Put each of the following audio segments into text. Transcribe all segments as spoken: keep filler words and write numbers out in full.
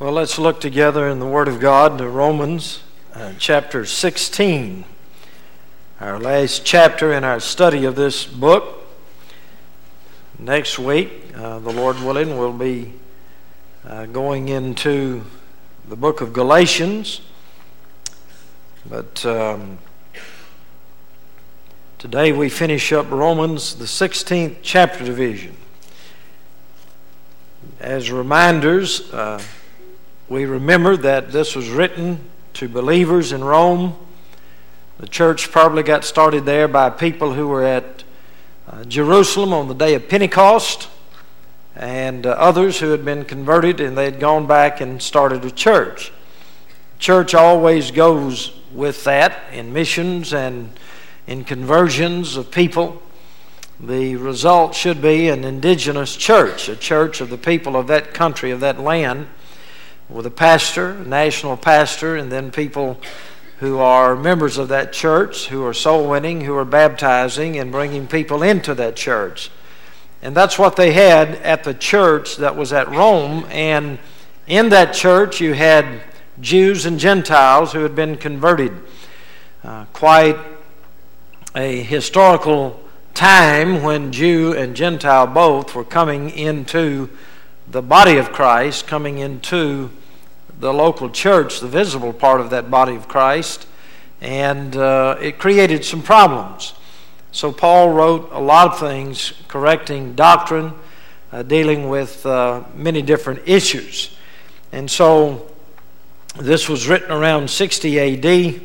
Well, let's look together in the Word of God to Romans uh, chapter sixteen, our last chapter in our study of this book. Next week, uh, the Lord willing, we'll be uh, going into the book of Galatians. But um, today we finish up Romans, the sixteenth chapter division. As reminders, uh, we remember that this was written to believers in Rome. The church probably got started there by people who were at uh, Jerusalem on the day of Pentecost, and uh, others who had been converted and they had gone back and started a church. Church always goes with that in missions and in conversions of people. The result should be an indigenous church, a church of the people of that country, of that land, with a pastor, a national pastor, and then people who are members of that church, who are soul winning, who are baptizing and bringing people into that church. And that's what they had at the church that was at Rome. And in that church you had Jews and Gentiles who had been converted. Uh, quite a historical time when Jew and Gentile both were coming into the body of Christ, coming into the local church, the visible part of that body of Christ, and uh, it created some problems. So Paul wrote a lot of things correcting doctrine, uh, dealing with uh, many different issues. And so this was written around sixty A D,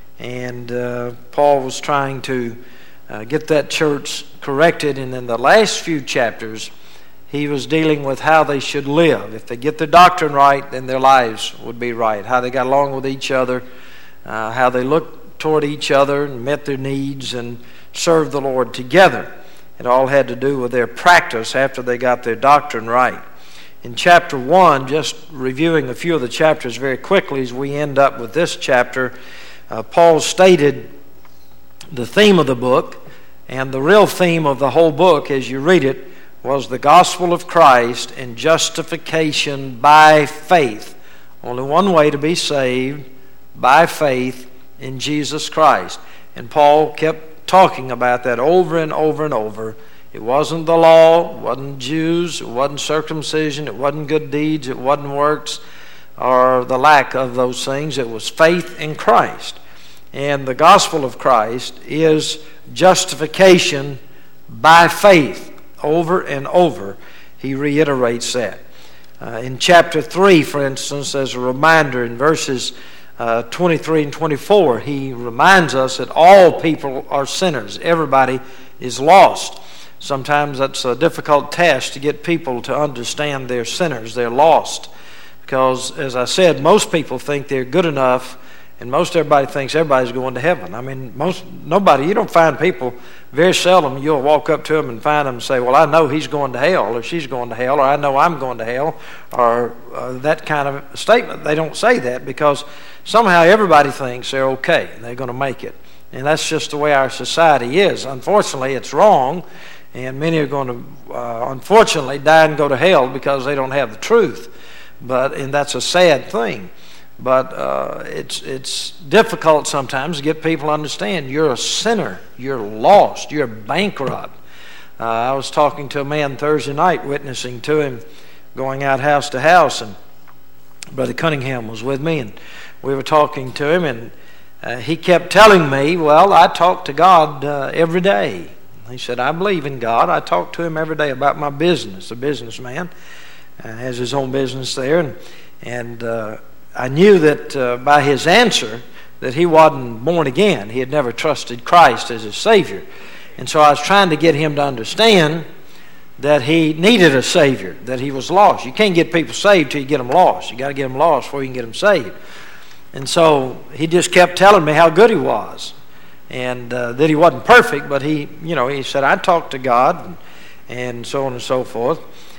and uh, Paul was trying to uh, get that church corrected. And in the last few chapters, he was dealing with how they should live. If they get their doctrine right, then their lives would be right. How they got along with each other, uh, how they looked toward each other and met their needs and served the Lord together. It all had to do with their practice after they got their doctrine right. In chapter one, just reviewing a few of the chapters very quickly as we end up with this chapter, uh, Paul stated the theme of the book, and the real theme of the whole book as you read it was the gospel of Christ and justification by faith. Only one way to be saved, by faith in Jesus Christ. And Paul kept talking about that over and over and over. It wasn't the law, it wasn't Jews, it wasn't circumcision, it wasn't good deeds, it wasn't works, or the lack of those things. It was faith in Christ. And the gospel of Christ is justification by faith. Over and over, he reiterates that. Uh, in chapter three, for instance, as a reminder, in verses uh, twenty-three and twenty-four, he reminds us that all people are sinners. Everybody is lost. Sometimes that's a difficult task to get people to understand they're sinners, they're lost. Because, as I said, most people think they're good enough, and most everybody thinks everybody's going to heaven. I mean, most nobody, you don't find people, very seldom you'll walk up to them and find them and say, well, I know he's going to hell, or she's going to hell, or I know I'm going to hell, or uh, that kind of statement. They don't say that because somehow everybody thinks they're okay, and they're going to make it. And that's just the way our society is. Unfortunately, it's wrong, and many are going to, uh, unfortunately, die and go to hell because they don't have the truth. But, and that's a sad thing. But uh, it's it's difficult sometimes to get people to understand you're a sinner, you're lost, you're bankrupt. Uh, I was talking to a man Thursday night, witnessing to him, going out house to house, and Brother Cunningham was with me, and we were talking to him, and uh, he kept telling me, well, I talk to God uh, every day. He said, I believe in God. I talk to him every day about my business. A businessman uh, has his own business there, and, and uh, I knew that uh, by his answer that he wasn't born again. He had never trusted Christ as his Savior. And so I was trying to get him to understand that he needed a Savior, that he was lost. You can't get people saved till you get them lost. You got to get them lost before you can get them saved. And so he just kept telling me how good he was, and uh, that he wasn't perfect, but he, you know, he said, I talked to God, and, and so on and so forth.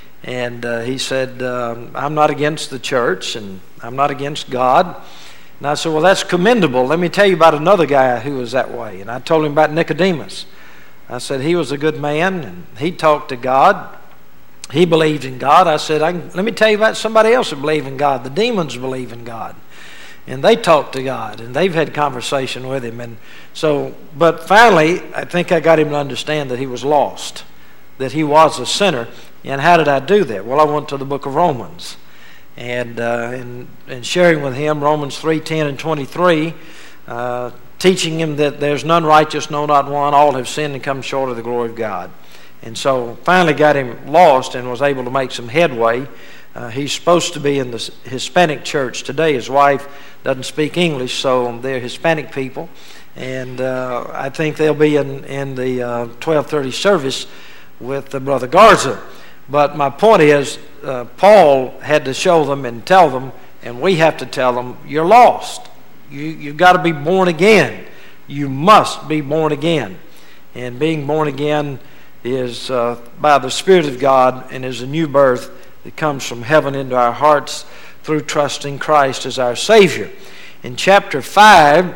And uh, he said, um, I'm not against the church, and I'm not against God. And I said, well, that's commendable. Let me tell you about another guy who was that way. And I told him about Nicodemus. I said, he was a good man, and he talked to God. he believed in God. I said, I can, let me tell you about somebody else that believed in God. The demons believe in God. And they talk to God, and they've had conversation with him. And so, but finally, I think I got him to understand that he was lost, that he was a sinner. And how did I do that? Well, I went to the book of Romans, and uh, and, and sharing with him Romans three, ten, and twenty-three, uh, teaching him that there's none righteous, no, not one. All have sinned and come short of the glory of God. And so finally got him lost and was able to make some headway. Uh, he's supposed to be in the Hispanic church today. His wife doesn't speak English, so they're Hispanic people. And uh, I think they'll be in, in the uh, twelve thirty service with uh, Brother Garza. But my point is, uh, Paul had to show them and tell them, and we have to tell them, you're lost. You, you've got to be born again. You must be born again. And being born again is uh, by the Spirit of God, and is a new birth that comes from heaven into our hearts through trusting Christ as our Savior. In chapter five,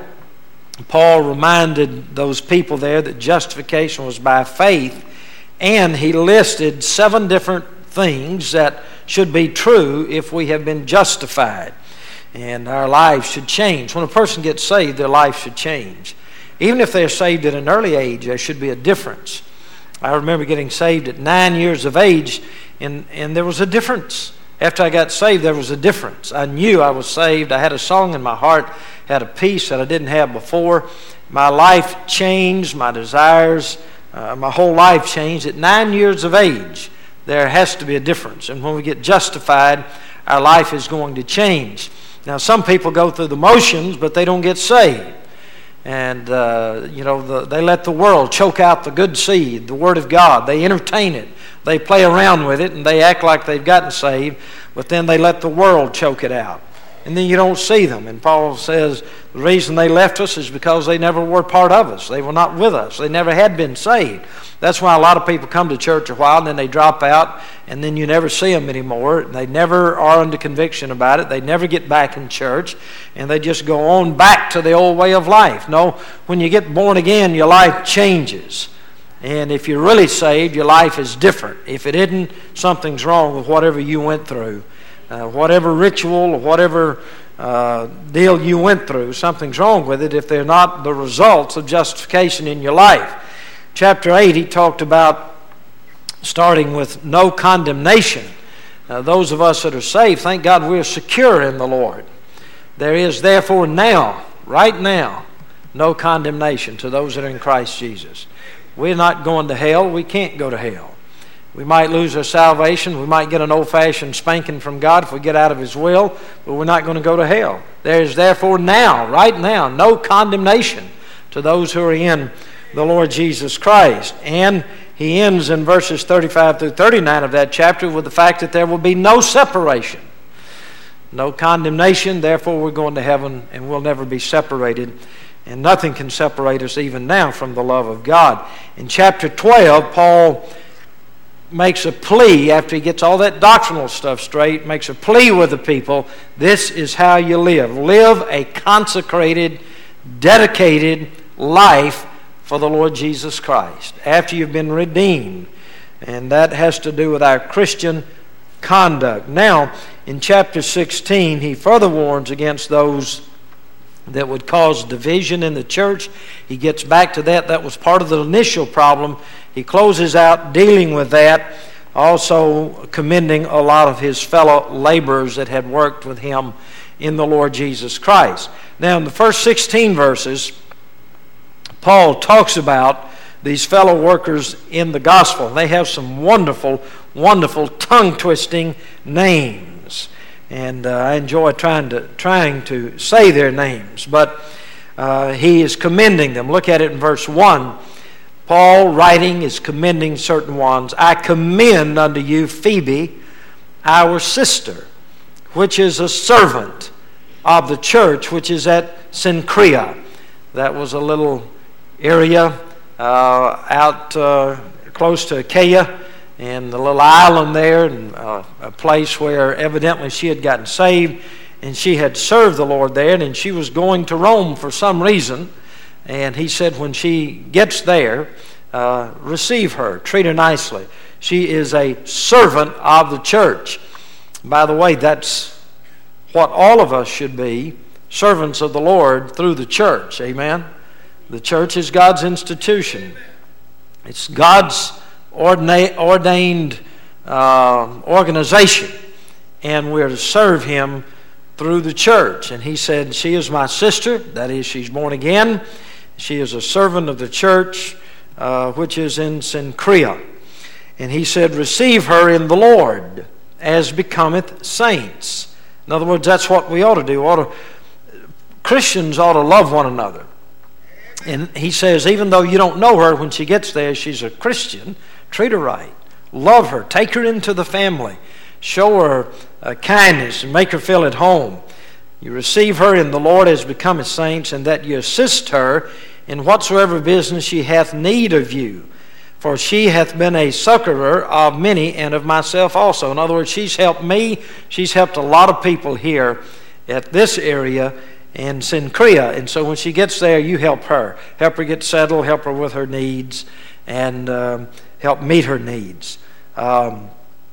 Paul reminded those people there that justification was by faith, and he listed seven different things that should be true if we have been justified. And our lives should change. When a person gets saved, their life should change. Even if they're saved at an early age, there should be a difference. I remember getting saved at nine years of age, and, and there was a difference. After I got saved, there was a difference. I knew I was saved. I had a song in my heart, had a peace that I didn't have before. My life changed, my desires, uh, my whole life changed. At nine years of age, there has to be a difference. And when we get justified, our life is going to change. Now, some people go through the motions, but they don't get saved. And, uh, you know, the, they let the world choke out the good seed, the Word of God. They entertain it. They play around with it, and they act like they've gotten saved, but then they let the world choke it out. And then you don't see them. And Paul says the reason they left us is because they never were part of us. They were not with us. They never had been saved. That's why a lot of people come to church a while and then they drop out, and then you never see them anymore. They never are under conviction about it. They never get back in church, and they just go on back to the old way of life. No, when you get born again, your life changes. And if you're really saved, your life is different. If it isn't, something's wrong with whatever you went through. Uh, whatever ritual or whatever uh, deal you went through, something's wrong with it if they're not the results of justification in your life. Chapter eight, he talked about starting with no condemnation. Uh, those of us that are saved, thank God we're secure in the Lord. There is therefore now, right now, no condemnation to those that are in Christ Jesus. We're not going to hell. We can't go to hell. We might lose our salvation. We might get an old-fashioned spanking from God if we get out of His will, but we're not going to go to hell. There is therefore now, right now, no condemnation to those who are in the Lord Jesus Christ. And he ends in verses thirty-five through thirty-nine of that chapter with the fact that there will be no separation. No condemnation, therefore we're going to heaven and we'll never be separated. And nothing can separate us even now from the love of God. In chapter twelve, Paul makes a plea after he gets all that doctrinal stuff straight, makes a plea with the people. This is how you live. Live a consecrated, dedicated life for the Lord Jesus Christ after you've been redeemed. And that has to do with our Christian conduct. Now, in chapter sixteen, he further warns against those that would cause division in the church. He gets back to that. That was part of the initial problem. He closes out dealing with that, also commending a lot of his fellow laborers that had worked with him in the Lord Jesus Christ. Now, in the first sixteen verses, Paul talks about these fellow workers in the gospel. They have some wonderful, wonderful tongue-twisting names. And uh, I enjoy trying to trying to say their names. But uh, he is commending them. Look at it in verse one. Paul, writing, is commending certain ones. I commend unto you Phoebe, our sister, which is a servant of the church, which is at Cenchrea. That was a little area uh, out uh, close to Achaia, and the little island there, and uh, a place where evidently she had gotten saved, and she had served the Lord there, and she was going to Rome for some reason. And he said when she gets there uh, receive her. Treat her nicely. She is a servant of the church. By the way, that's what all of us should be, servants of the Lord through the church. Amen? The church is God's institution. It's God's ordina- ordained uh, organization, and we're to serve Him through the church. And He said, she is my sister, that is, she's born again. She is a servant of the church, uh, which is in Cenchrea. And He said, receive her in the Lord, as becometh saints. In other words, that's what we ought to do. Ought to, Christians ought to love one another. And He says, even though you don't know her, when she gets there, she's a Christian, treat her right. Love her. Take her into the family. Show her uh, kindness and make her feel at home. You receive her in the Lord as becometh saints, and that you assist her in whatsoever business she hath need of you. For she hath been a succorer of many, and of myself also. In other words, she's helped me. She's helped a lot of people here at this area in Cenchrea. And so when she gets there, you help her. Help her get settled, help her with her needs, and um, help meet her needs. Um,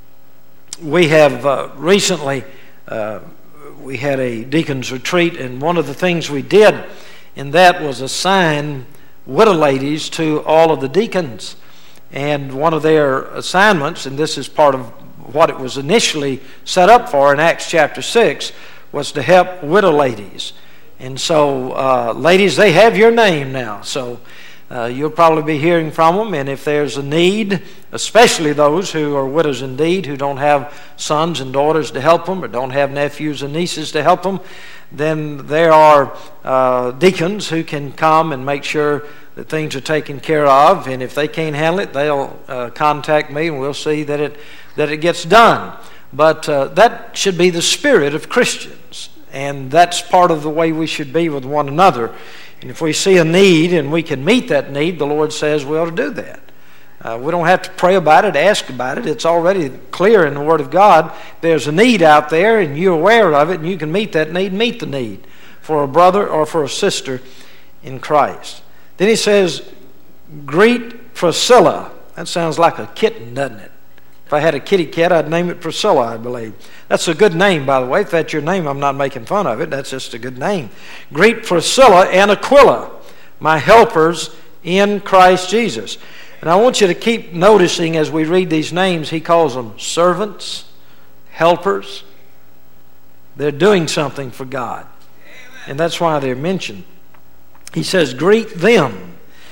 we have uh, recently, uh, we had a deacon's retreat, and one of the things we did in that was assign widow ladies to all of the deacons. And one of their assignments, and this is part of what it was initially set up for in Acts chapter six, was to help widow ladies. And so, uh, ladies, they have your name now. So uh, you'll probably be hearing from them. And if there's a need, especially those who are widows indeed, who don't have sons and daughters to help them, or don't have nephews and nieces to help them, then there are uh, deacons who can come and make sure that things are taken care of. And if they can't handle it, they'll uh, contact me, and we'll see that it that it gets done. But uh, that should be the spirit of Christians. And that's part of the way we should be with one another. And if we see a need and we can meet that need, the Lord says we ought to do that. Uh, we don't have to pray about it, ask about it. It's already clear in the Word of God. There's a need out there, and you're aware of it, and you can meet that need, meet the need for a brother or for a sister in Christ. Then he says, greet Priscilla. That sounds like a kitten, doesn't it? If I had a kitty cat, I'd name it Priscilla, I believe. That's a good name, by the way. If that's your name, I'm not making fun of it. That's just a good name. Greet Priscilla and Aquila, my helpers in Christ Jesus. And I want you to keep noticing as we read these names, he calls them servants, helpers. They're doing something for God. And that's why they're mentioned. He says, greet them.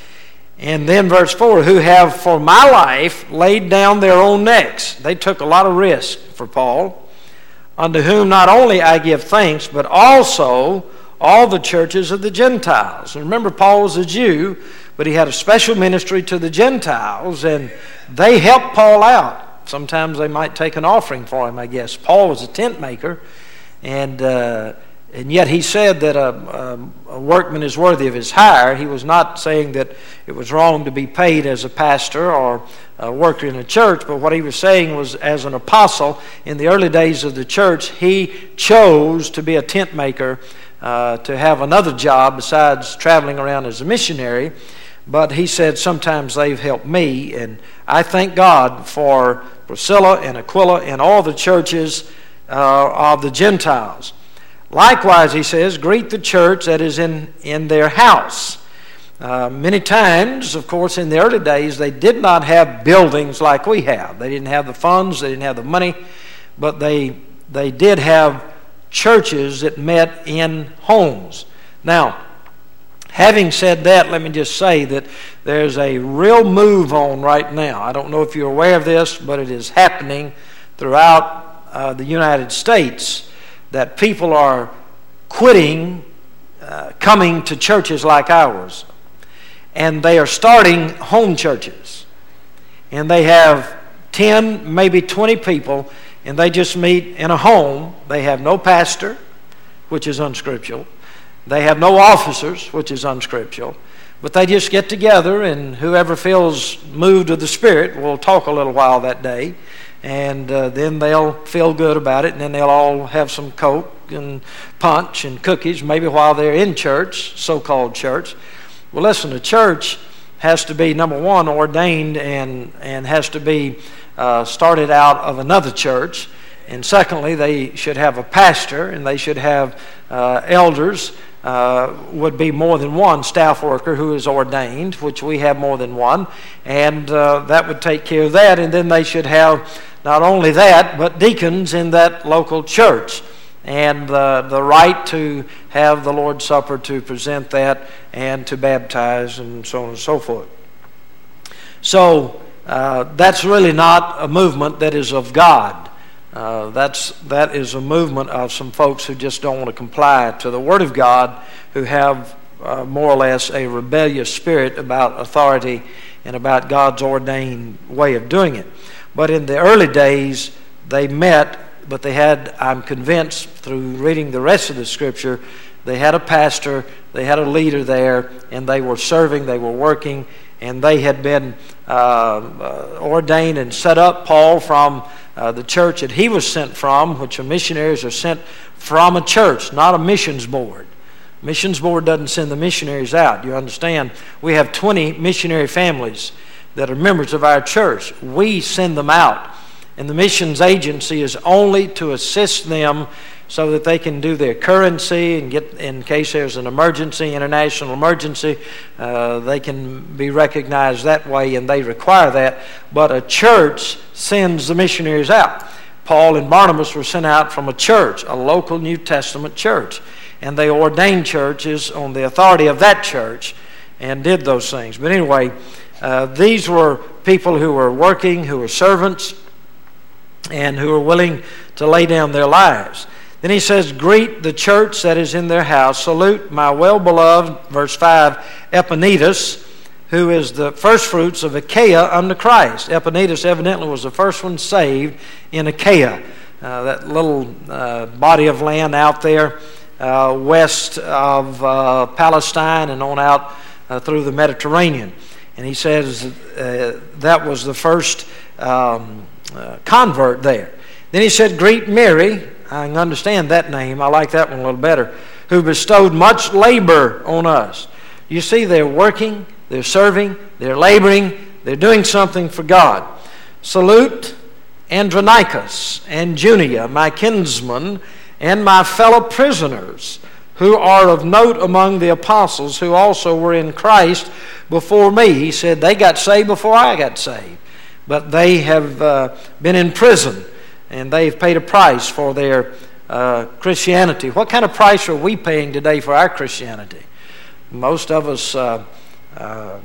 And then verse four, who have for my life laid down their own necks. They took a lot of risk for Paul. Unto whom not only I give thanks, but also all the churches of the Gentiles. And remember, Paul was a Jew, but he had a special ministry to the Gentiles, and they helped Paul out. Sometimes they might take an offering for him, I guess. Paul was a tent maker, and uh, and yet he said that a, a, a workman is worthy of his hire. He was not saying that it was wrong to be paid as a pastor or a worker in a church, but what he was saying was, as an apostle in the early days of the church, he chose to be a tent maker, uh, to have another job besides traveling around as a missionary. But he said, sometimes they've helped me, and I thank God for Priscilla and Aquila and all the churches uh, of the Gentiles. Likewise, he says, greet the church that is in, in their house. Uh, many times, of course, in the early days, they did not have buildings like we have. They didn't have the funds, they didn't have the money, but they, they did have churches that met in homes. Now, having said that, let me just say that there's a real move on right now. I don't know if you're aware of this, but it is happening throughout uh, the United States, that people are quitting uh, coming to churches like ours. And they are starting home churches. And they have ten, maybe twenty people, and they just meet in a home. They have no pastor, which is unscriptural. They have no officers, which is unscriptural. But they just get together, and whoever feels moved of the Spirit will talk a little while that day. And uh, then they'll feel good about it, and then they'll all have some Coke and punch and cookies, maybe while they're in church, so-called church. Well, listen, the church has to be, number one, ordained and, and has to be uh, started out of another church. And secondly, they should have a pastor, and they should have uh, elders. Uh, would be more than one staff worker who is ordained, which we have more than one, and uh, that would take care of that. And then they should have not only that, but deacons in that local church, and uh, the right to have the Lord's Supper, to present that, and to baptize, and so on and so forth. So uh, that's really not a movement that is of God. Uh, that's that is a movement of some folks who just don't want to comply to the Word of God, who have uh, more or less a rebellious spirit about authority and about God's ordained way of doing it. But in the early days, they met, but they had, I'm convinced through reading the rest of the Scripture, they had a pastor, they had a leader there, and they were serving, they were working, and they had been uh, uh, ordained and set up. Paul, from Uh, the church that he was sent from, which are missionaries, are sent from a church, not a missions board. Missions board doesn't send the missionaries out. You understand? We have twenty missionary families that are members of our church. We send them out. And the missions agency is only to assist them so that they can do their currency and get, in case there's an emergency, international emergency, uh, they can be recognized that way, and they require that. But a church sends the missionaries out. Paul and Barnabas were sent out from a church, a local New Testament church, and they ordained churches on the authority of that church and did those things. But anyway, uh, these were people who were working, who were servants, and who were willing to lay down their lives. Then he says, greet the church that is in their house. Salute my well-beloved, verse five, Epaenetus, who is the first fruits of Achaia unto Christ. Epaenetus evidently was the first one saved in Achaia, uh, that little uh, body of land out there uh, west of uh, Palestine and on out uh, through the Mediterranean. And he says uh, that was the first um, uh, convert there. Then he said, greet Mary. I can understand that name. I like that one a little better. Who bestowed much labor on us. You see, they're working, they're serving, they're laboring, they're doing something for God. Salute Andronicus and Junia, my kinsmen, and my fellow prisoners, who are of note among the apostles, who also were in Christ before me. He said they got saved before I got saved. But they have uh, been in prison, and they've paid a price for their uh, Christianity. What kind of price are we paying today for our Christianity? Most of us, uh, uh,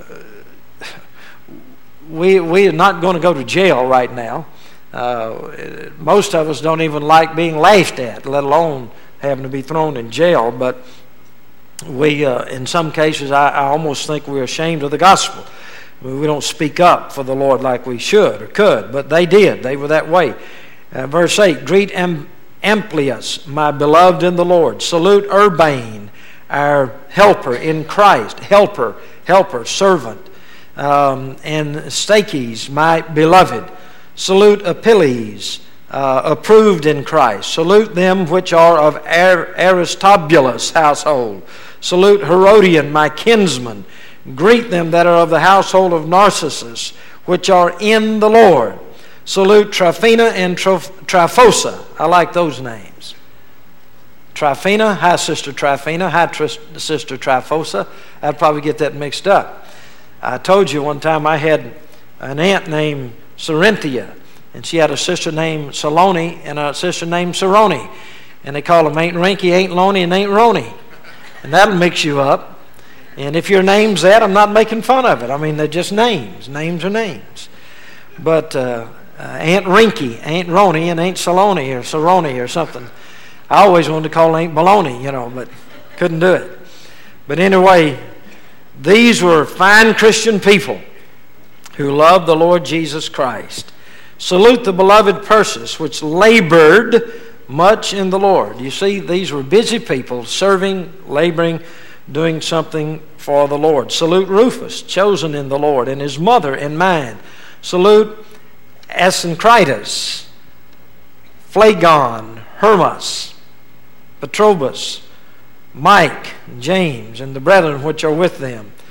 we, we are not going to go to jail right now. Uh, most of us don't even like being laughed at, let alone having to be thrown in jail. But we, uh, in some cases, I, I almost think we're ashamed of the gospel. We don't speak up for the Lord like we should or could, but they did. They were that way. Uh, verse eight, greet Am- Amplias, my beloved in the Lord. Salute Urbane, our helper in Christ. Helper, helper, servant. Um, and Stachys, my beloved. Salute Apelles, uh, approved in Christ. Salute them which are of Ar- Aristobulus' household. Salute Herodian, my kinsman. Greet them that are of the household of Narcissus, which are in the Lord. Salute Tryphena and Tryphosa. I like those names. Tryphena, hi Sister Tryphena, hi Tr- Sister Tryphosa. I'd probably get that mixed up. I told you one time I had an aunt named Cerinthia, and she had a sister named Saloni and a sister named Saroni. And they call them Ain't Rinky, Ain't Loney, and Ain't Roni. And that'll mix you up. And if your name's that, I'm not making fun of it. I mean, they're just names. Names are names. But uh, uh, Aunt Rinky, Aunt Roni, and Aunt Saloni or Saroni or something. I always wanted to call Aunt Baloney, you know, but couldn't do it. But anyway, these were fine Christian people who loved the Lord Jesus Christ. Salute the beloved Persis, which labored much in the Lord. You see, these were busy people serving, laboring, doing something for the Lord. Salute Rufus, chosen in the Lord, and his mother in mine. Salute Asyncritus, Phlegon, Hermas, Petrobus, Mike, James, and the brethren which are with them.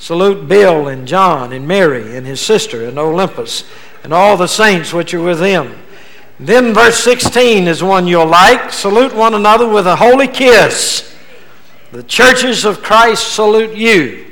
Salute Bill and John and Mary and his sister and Olympus and all the saints which are with them. Then verse sixteen is one you'll like. Salute one another with a holy kiss. The churches of Christ salute you.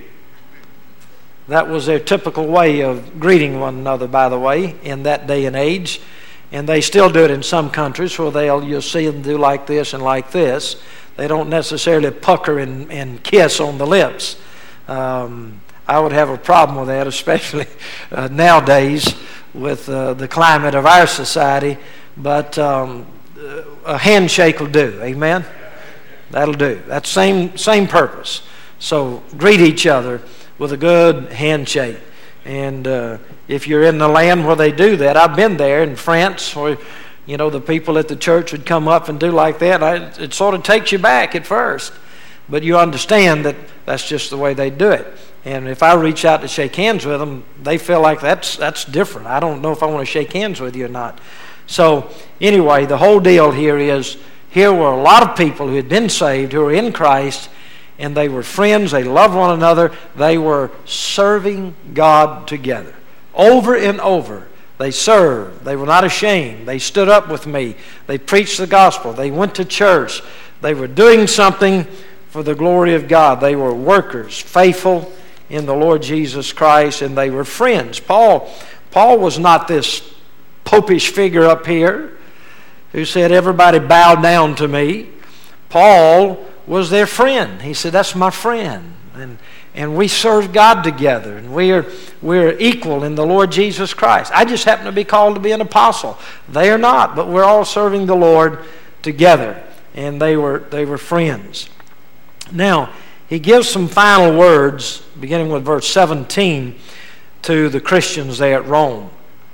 That was their typical way of greeting one another, by the way, in that day and age. And they still do it in some countries where they'll you'll see them do like this and like this. They don't necessarily pucker and, and kiss on the lips. Um, I would have a problem with that, especially uh, nowadays with uh, the climate of our society. But um, a handshake will do. Amen? That'll do. That's same same purpose. So greet each other with a good handshake. And uh, if you're in the land where they do that, I've been there in France where, you know, the people at the church would come up and do like that. I, it sort of takes you back at first. But you understand that that's just the way they do it. And if I reach out to shake hands with them, they feel like that's that's different. I don't know if I want to shake hands with you or not. So anyway, the whole deal here is, here were a lot of people who had been saved, who were in Christ, and they were friends, they loved one another, they were serving God together. Over and over, they served, they were not ashamed, they stood up with me, they preached the gospel, they went to church, they were doing something for the glory of God. They were workers, faithful in the Lord Jesus Christ, and they were friends. Paul, Paul was not this popish figure up here who said, everybody bow down to me. Paul was their friend. He said, that's my friend. And, and we serve God together. And we are, we're equal in the Lord Jesus Christ. I just happen to be called to be an apostle. They are not, but we're all serving the Lord together. And they were, they were friends. Now, he gives some final words, beginning with verse seventeen, to the Christians there at Rome.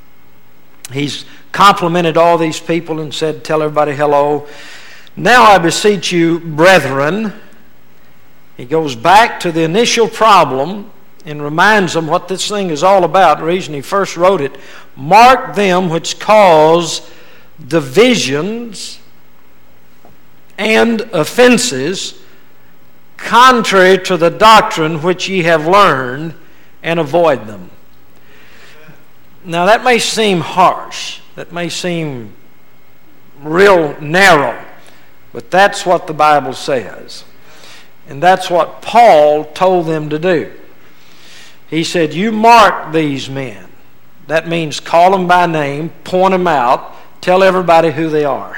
He's complimented all these people and said, tell everybody hello. Now I beseech you, brethren. He goes back to the initial problem and reminds them what this thing is all about, the reason he first wrote it. Mark them which cause divisions and offenses contrary to the doctrine which ye have learned, and avoid them. Now that may seem harsh. That may seem real narrow. But that's what the Bible says. And that's what Paul told them to do. He said, you mark these men. That means call them by name, point them out, tell everybody who they are.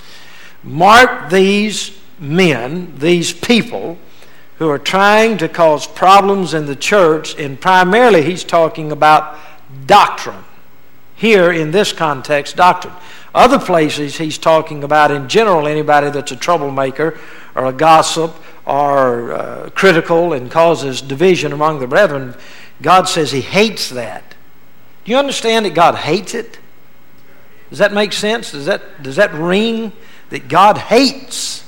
Mark these men, these people, who are trying to cause problems in the church, and primarily he's talking about doctrine. Here in this context, doctrine. Other places he's talking about in general anybody that's a troublemaker or a gossip or uh, critical and causes division among the brethren. God says he hates that. Do you understand that God hates it? Does that make sense? Does that, does that ring? That God hates,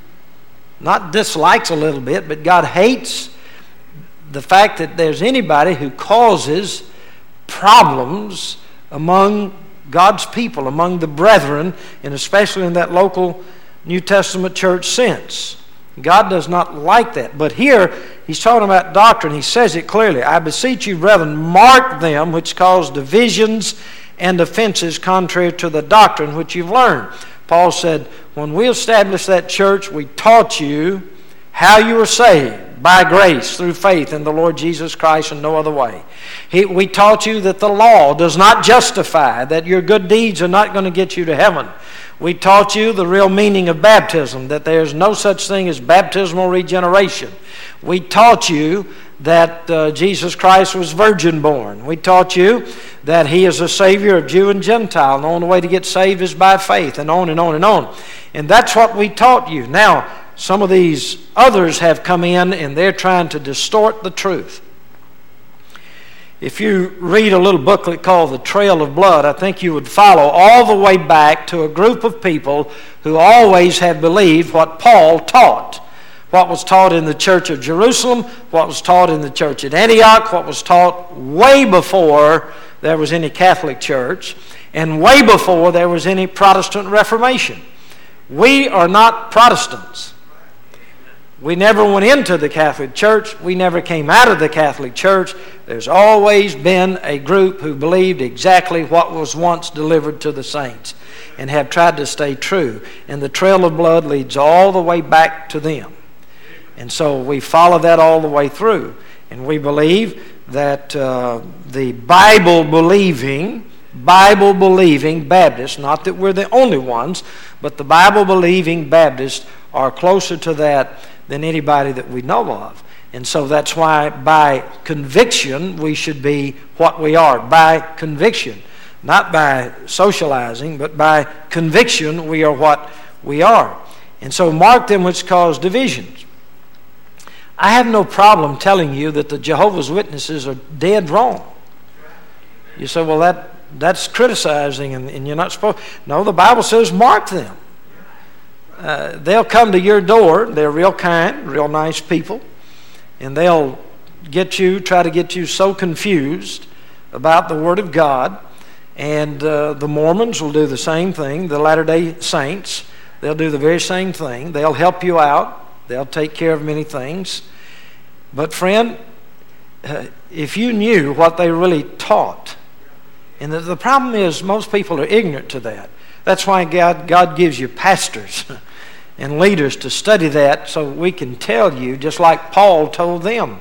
not dislikes a little bit, but God hates the fact that there's anybody who causes problems among God's people, among the brethren, and especially in that local New Testament church sense. God does not like that. But here, he's talking about doctrine. He says it clearly. I beseech you, brethren, mark them which cause divisions and offenses contrary to the doctrine which you've learned. Paul said, when we established that church, we taught you how you were saved by grace through faith in the Lord Jesus Christ and no other way. He, we taught you that the law does not justify, that your good deeds are not going to get you to heaven. We taught you the real meaning of baptism, that there's no such thing as baptismal regeneration. We taught you that uh, Jesus Christ was virgin born. We taught you that he is a Savior of Jew and Gentile, and the only way to get saved is by faith, and on and on and on. And that's what we taught you. Now, some of these others have come in and they're trying to distort the truth. If you read a little booklet called The Trail of Blood, I think you would follow all the way back to a group of people who always have believed what Paul taught. What was taught in the church of Jerusalem, what was taught in the church at Antioch, what was taught way before there was any Catholic church, and way before there was any Protestant Reformation. We are not Protestants. We never went into the Catholic Church. We never came out of the Catholic Church. There's always been a group who believed exactly what was once delivered to the saints and have tried to stay true. And the trail of blood leads all the way back to them. And so we follow that all the way through. And we believe that uh, the Bible-believing, Bible-believing Baptists, not that we're the only ones, but the Bible-believing Baptists are closer to that than anybody that we know of. And so that's why by conviction we should be what we are. By conviction. Not by socializing, but by conviction we are what we are. And so mark them which cause divisions. I have no problem telling you that the Jehovah's Witnesses are dead wrong. You say, well, that that's criticizing and, and you're not supposed... No, the Bible says mark them. Uh, they'll come to your door. They're real kind, real nice people. And they'll get you, try to get you so confused about the Word of God. And uh, the Mormons will do the same thing. The Latter-day Saints, they'll do the very same thing. They'll help you out. They'll take care of many things. But friend, uh, if you knew what they really taught, and the, the problem is most people are ignorant to that. That's why God, God gives you pastors and leaders to study that so we can tell you, just like Paul told them.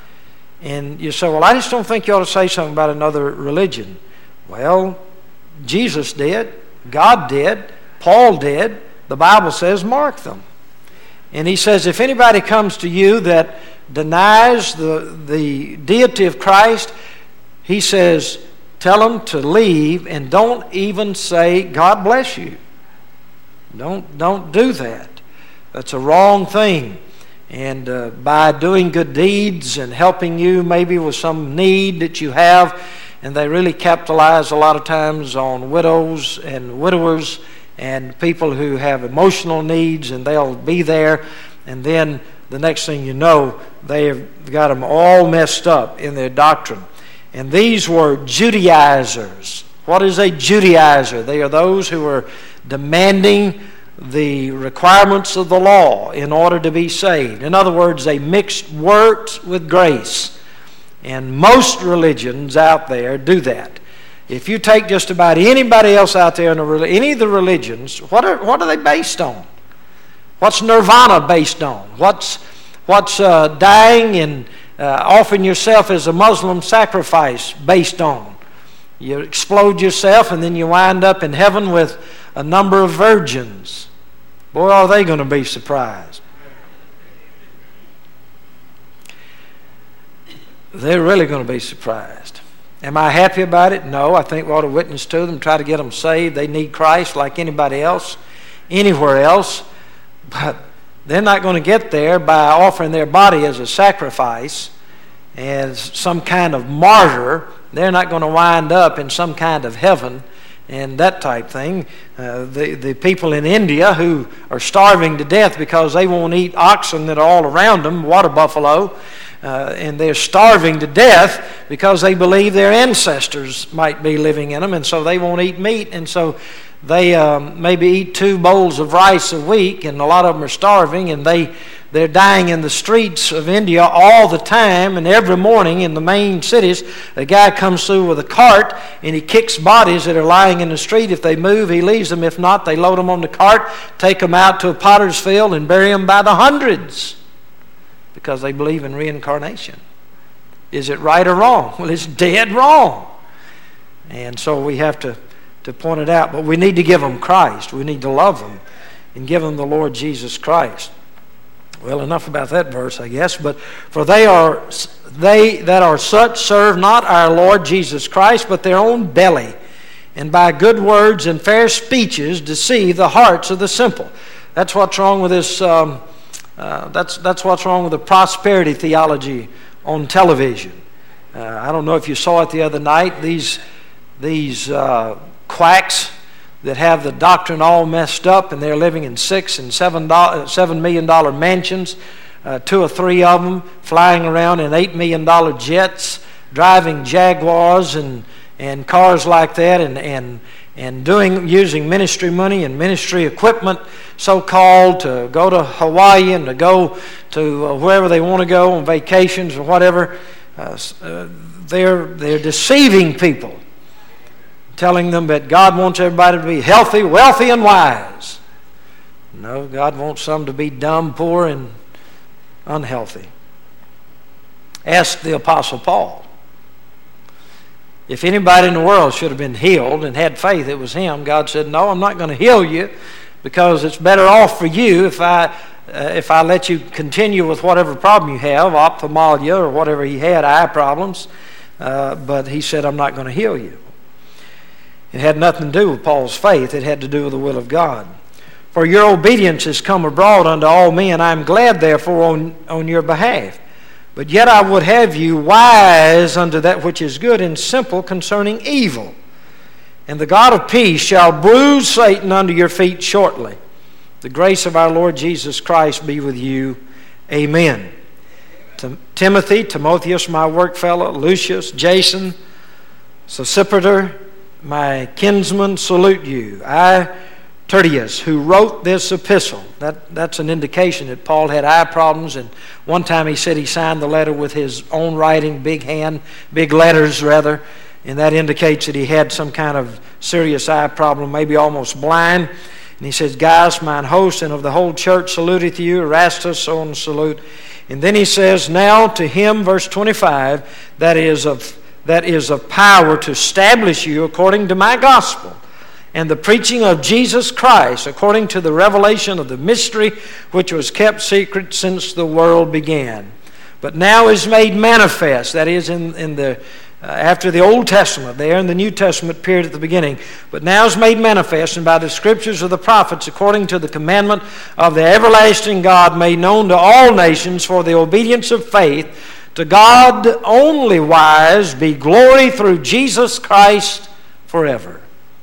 And you say, well, I just don't think you ought to say something about another religion. Well, Jesus did. God did. Paul did. The Bible says mark them. And he says, if anybody comes to you that denies the, the deity of Christ, he says, tell them to leave and don't even say, God bless you. Don't, don't do that. That's a wrong thing. And uh, by doing good deeds and helping you maybe with some need that you have, and they really capitalize a lot of times on widows and widowers and people who have emotional needs, and they'll be there, and then the next thing you know, they've got them all messed up in their doctrine. And these were Judaizers. What is a Judaizer? They are those who are demanding the requirements of the law in order to be saved. In other words, they mixed works with grace. And most religions out there do that. If you take just about anybody else out there in a, any of the religions, what are, what are they based on? What's nirvana based on? What's, what's uh, dying and uh, offering yourself as a Muslim sacrifice based on? You explode yourself and then you wind up in heaven with a number of virgins. Boy, are they going to be surprised. They're really going to be surprised. Am I happy about it? No. I think we ought to witness to them, try to get them saved. They need Christ like anybody else, anywhere else. But they're not going to get there by offering their body as a sacrifice, as some kind of martyr. They're not going to wind up in some kind of heaven and that type thing. Uh, the, the people in India who are starving to death because they won't eat oxen that are all around them, water buffalo, uh, and they're starving to death because they believe their ancestors might be living in them, and so they won't eat meat, and so they um, maybe eat two bowls of rice a week, and a lot of them are starving, and they, they're dying in the streets of India all the time, and every morning in the main cities, a guy comes through with a cart, and he kicks bodies that are lying in the street. If they move, he leaves them. If not, they load them on the cart, take them out to a potter's field, and bury them by the hundreds because they believe in reincarnation. Is it right or wrong? Well, it's dead wrong. And so we have to to point it out, but we need to give them Christ. We need to love them and give them the Lord Jesus Christ. Well, enough about that verse, I guess. But for they are they that are such serve not our Lord Jesus Christ, but their own belly, and by good words and fair speeches deceive the hearts of the simple. That's what's wrong with this. Um, uh, that's that's what's wrong with the prosperity theology on television. Uh, I don't know if you saw it the other night. These these. Uh, quacks that have the doctrine all messed up, and they're living in six and seven dollar, seven million dollar mansions, uh, two or three of them flying around in eight million dollar jets, driving Jaguars and and cars like that, and and and doing using ministry money and ministry equipment, so-called, to go to Hawaii and to go to uh, wherever they want to go on vacations or whatever. Uh, uh, they're they're deceiving people, telling them that God wants everybody to be healthy, wealthy, and wise. No, God wants some to be dumb, poor, and unhealthy. Ask the Apostle Paul. If anybody in the world should have been healed and had faith, it was him. God said, no, I'm not going to heal you, because it's better off for you if I uh, if I let you continue with whatever problem you have, ophthalmia or whatever he had, eye problems. Uh, but he said, I'm not going to heal you. It had nothing to do with Paul's faith. It had to do with the will of God. For your obedience is come abroad unto all men. I am glad, therefore, on, on your behalf. But yet I would have you wise unto that which is good, and simple concerning evil. And the God of peace shall bruise Satan under your feet shortly. The grace of our Lord Jesus Christ be with you. Amen. To Timothy, Timotheus, my workfellow, Lucius, Jason, Sosipater, my kinsman, salute you. I, Tertius, who wrote this epistle. That, that's an indication that Paul had eye problems, and one time he said he signed the letter with his own writing, big hand, big letters rather, and that indicates that he had some kind of serious eye problem, maybe almost blind. And he says, Gaius, mine host, and of the whole church saluteth you. Erastus, so on salute. And then he says, now to him, verse twenty-five, that is of that is of power to establish you according to my gospel, and the preaching of Jesus Christ, according to the revelation of the mystery which was kept secret since the world began, but now is made manifest. That is, in, in the uh, after the Old Testament, there in the New Testament period at the beginning, but now is made manifest, and by the scriptures of the prophets, according to the commandment of the everlasting God, made known to all nations for the obedience of faith. To God only wise be glory through Jesus Christ forever.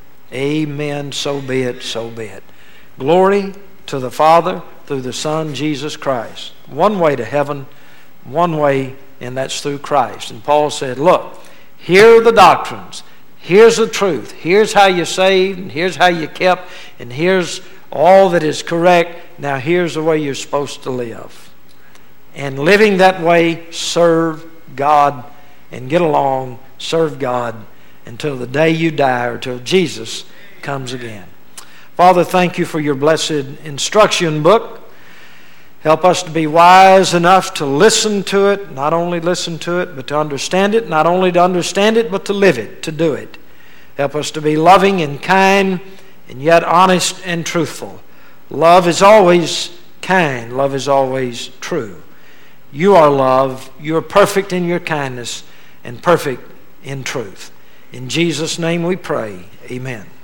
Amen. So be it, so be it. Glory to the Father through the Son, Jesus Christ. One way to heaven, one way, and that's through Christ. And Paul said, look, here are the doctrines. Here's the truth. Here's how you're saved, and here's how you're kept, and here's all that is correct. Now here's the way you're supposed to live. And living that way, serve God and get along, serve God until the day you die or till Jesus comes again. Father, thank you for your blessed instruction book. Help us to be wise enough to listen to it, not only listen to it, but to understand it, not only to understand it, but to live it, to do it. Help us to be loving and kind and yet honest and truthful. Love is always kind. Love is always true. You are love. You are perfect in your kindness and perfect in truth. In Jesus' name we pray. Amen.